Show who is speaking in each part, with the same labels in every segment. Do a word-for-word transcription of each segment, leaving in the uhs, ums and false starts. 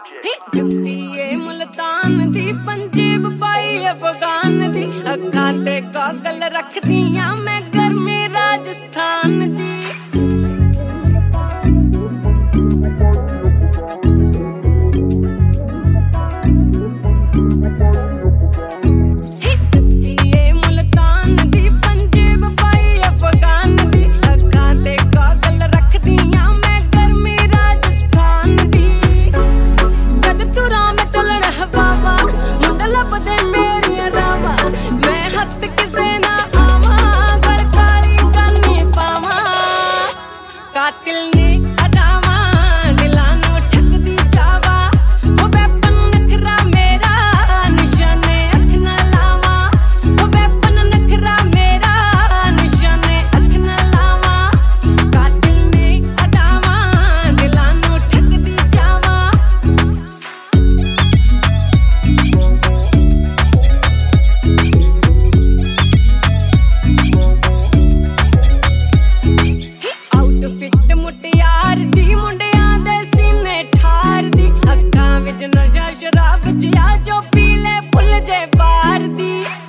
Speaker 1: जुत्ती मुल्तान दी पंजेब पाई अफगान दी अखां ते गॉगल रख दियां मैं गर्मी राजस्थान दी शराब जिया जो पीले फुल जे बार दी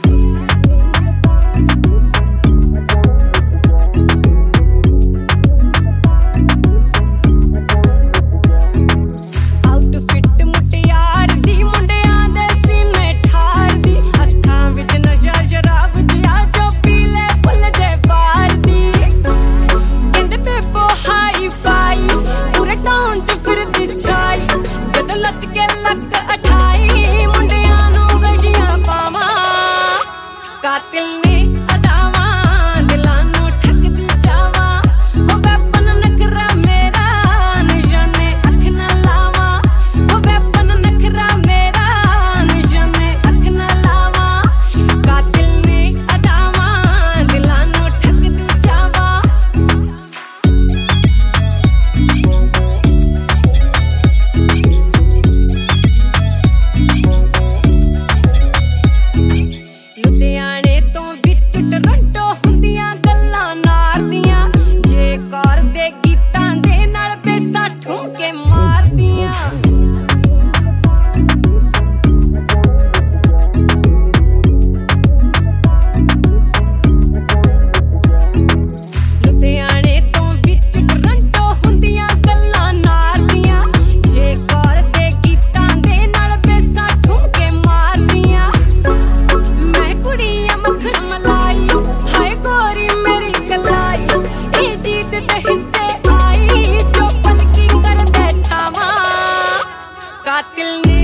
Speaker 1: आउटफिट मुटियार दी मुंडियां दे सीने ठार दी अखां विच नशा शराब जिया जो पीले फुल जे बार दी कहंदे बेबो हाई फाई पूरे टाउन च फिरदी छाई जद लच के लक अठाई मुंडियां नू गशियां पावां कातिल ने अदावां दिलां नू ठकदी जावां ओ वेपन नखरा मेरा निशाने अख ना लावां ओ वेपन नखरा मेरा निशाने अख ना लावां कातिल ने अदावां दिलां नू ठकदी जावां लुधियाने तो विच टोरंटो हुंदियां गल्लां नार दियां जे कार दे गीतां दे नाल पैसा ठुमके मार दियां लुधियाने तो विच टोरंटो हुंदियां गल्लां नार दियां जे कार दे गीतां दे नाल पैसा ठुमके मार दियां मैं कुड़ियां मक्खन मलाई हाय गोरी मेरी कलाई ए जीत दे हिस्से आई जो पलकी कर दे छावां कातिल ने